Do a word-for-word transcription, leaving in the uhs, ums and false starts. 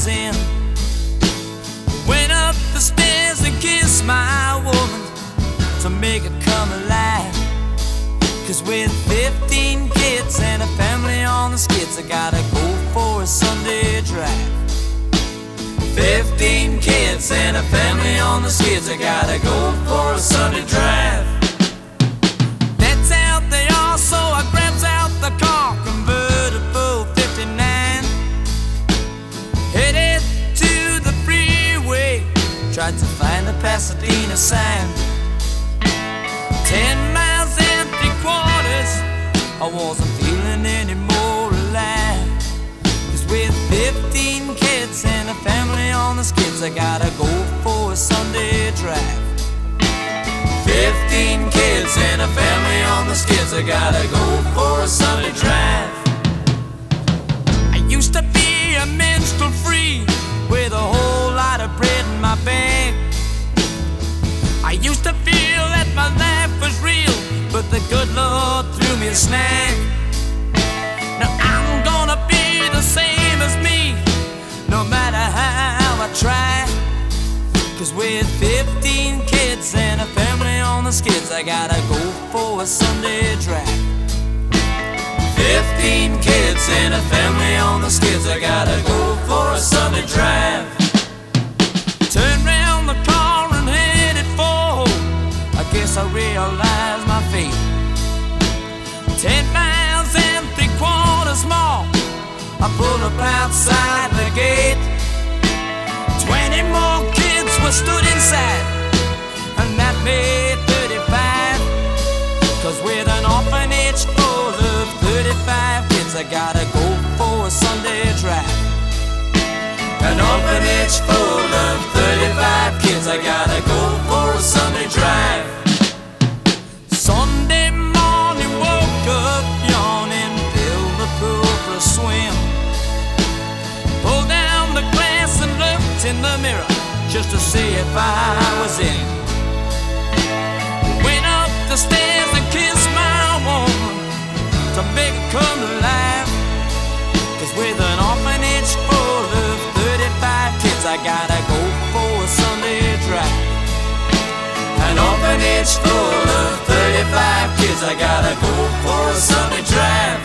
in. Went up the stairs and kissed my woman to make her come alive. Cause with fifteen kids and a family on the skids, I gotta go for a Sunday drive. Fifteen kids and a family on the skids, I gotta go for a Sunday drive. That's out they are, so I grabs out the car, convertible fifty-nine. Headed to the freeway, tried to find the Pasadena sign. Ten miles and three quarters, I wasn't feeling any more alive. Cause with fifteen kids and a family on the skids, I gotta go for a Sunday drive. Fifteen kids and a family on the skids, I gotta go for a Sunday drive. I used to be a minstrel free with a whole lot of bread in my bag. I used to feel that my life was real, but the good Lord threw me a snag. Now I'm gonna be the same as me, no matter how I try. Cause with fifteen kids and a family on the skids, I gotta go for a Sunday drive. Fifteen kids and a family on the skids, I gotta go for a Sunday drive. Turn round the car and headed for home. I guess I realized my fate. Ten miles and three quarters more, I pulled up outside the gate. Twenty more kids were stood inside, and that made thirty-five. Cause with an orphanage full of thirty-five kids, I gotta go for a Sunday drive. An orphanage full of thirty-five kids, I gotta go for a Sunday drive. Sunday morning, woke up yawning, filled the pool for a swim. Pulled down the glass and looked in the mirror just to see if I was in. Went up the stairs and kissed my woman to make her come alive. Cause with an orphanage full of thirty-five kids, I gotta go for a Sunday drive. An orphanage full of thirty-five kids, I gotta go for a Sunday drive.